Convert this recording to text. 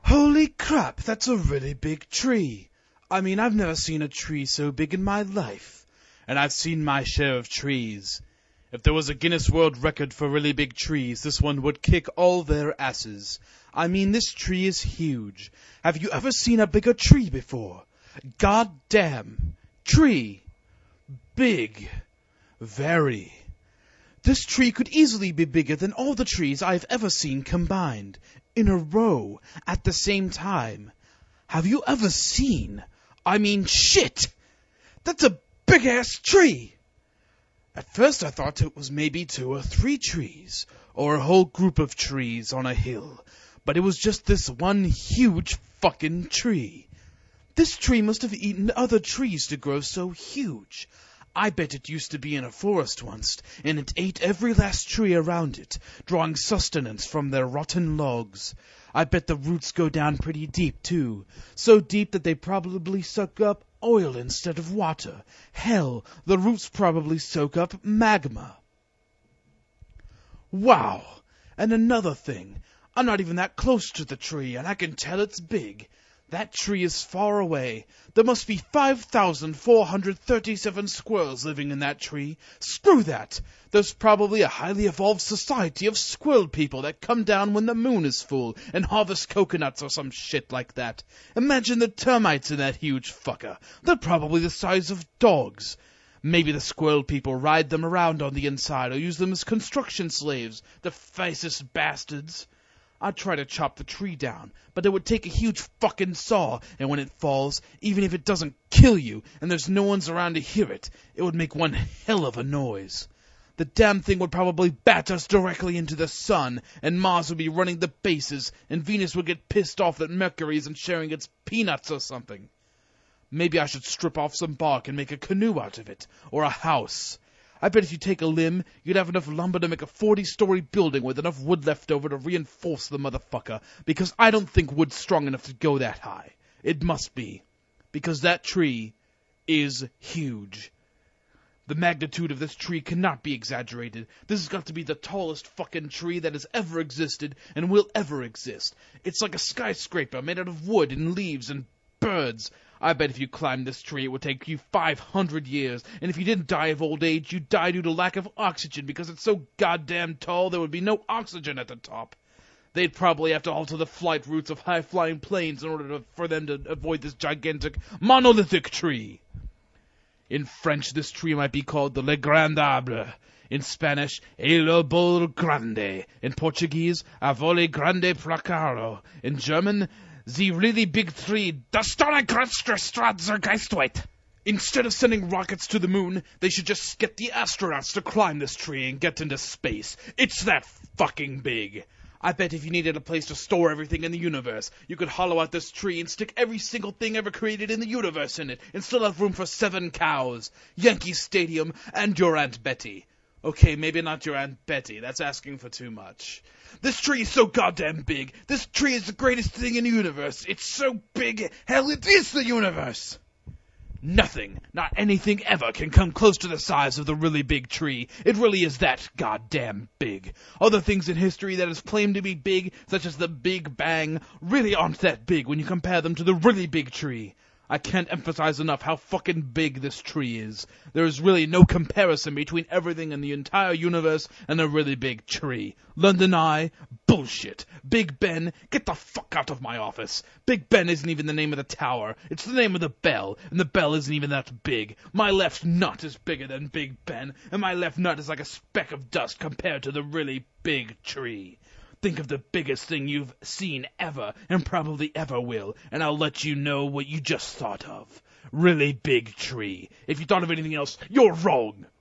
Holy crap, that's a really big tree. I mean, I've never seen a tree so big in my life. And I've seen my share of trees. If there was a Guinness World Record for really big trees, this one would kick all their asses. I mean, this tree is huge. Have you ever seen a bigger tree before? God damn. Tree. Big. Very. This tree could easily be bigger than all the trees I've ever seen combined, in a row, at the same time. Have you ever seen? I mean, shit! That's a big-ass tree! At first I thought it was maybe 2 or 3 trees, or a whole group of trees on a hill, but it was just this one huge fucking tree. This tree must have eaten other trees to grow so huge. I bet it used to be in a forest once, and it ate every last tree around it, drawing sustenance from their rotten logs. I bet the roots go down pretty deep, too. So deep that they probably suck up oil instead of water. Hell, the roots probably soak up magma. Wow! And another thing, I'm not even that close to the tree, and I can tell it's big. That tree is far away. There must be 5,437 squirrels living in that tree. Screw that! There's probably a highly evolved society of squirrel people that come down when the moon is full and harvest coconuts or some shit like that. Imagine the termites in that huge fucker. They're probably the size of dogs. Maybe the squirrel people ride them around on the inside or use them as construction slaves. The ficest bastards. I'd try to chop the tree down, but it would take a huge fucking saw, and when it falls, even if it doesn't kill you, and there's no one's around to hear it, it would make one hell of a noise. The damn thing would probably bat us directly into the sun, and Mars would be running the bases, and Venus would get pissed off that Mercury isn't sharing its peanuts or something. Maybe I should strip off some bark and make a canoe out of it, or a house. I bet if you take a limb, you'd have enough lumber to make a 40-story building with enough wood left over to reinforce the motherfucker, because I don't think wood's strong enough to go that high. It must be. Because that tree is huge. The magnitude of this tree cannot be exaggerated. This has got to be the tallest fucking tree that has ever existed and will ever exist. It's like a skyscraper made out of wood and leaves and birds. I bet if you climbed this tree, it would take you 500 years, and if you didn't die of old age, you'd die due to lack of oxygen, because it's so goddamn tall there would be no oxygen at the top. They'd probably have to alter the flight routes of high-flying planes in order for them to avoid this gigantic monolithic tree. In French, this tree might be called the Le Grand Arbre. In Spanish, El Árbol Grande. In Portuguese, Avole Grande Placaro. In German, the really big tree, das Donnerkreuzstraße. Instead of sending rockets to the moon, they should just get the astronauts to climb this tree and get into space. It's that fucking big. I bet if you needed a place to store everything in the universe, you could hollow out this tree and stick every single thing ever created in the universe in it, and still have room for 7 cows, Yankee Stadium, and your Aunt Betty. Okay, maybe not your Aunt Betty. That's asking for too much. This tree is so goddamn big. This tree is the greatest thing in the universe. It's so big, hell, it is the universe. Nothing, not anything ever, can come close to the size of the really big tree. It really is that goddamn big. Other things in history that is claimed to be big, such as the Big Bang, really aren't that big when you compare them to the really big tree. I can't emphasize enough how fucking big this tree is. There is really no comparison between everything in the entire universe and a really big tree. London Eye? Bullshit. Big Ben? Get the fuck out of my office. Big Ben isn't even the name of the tower. It's the name of the bell, and the bell isn't even that big. My left nut is bigger than Big Ben, and my left nut is like a speck of dust compared to the really big tree. Think of the biggest thing you've seen ever, and probably ever will, and I'll let you know what you just thought of. Really big tree. If you thought of anything else, you're wrong.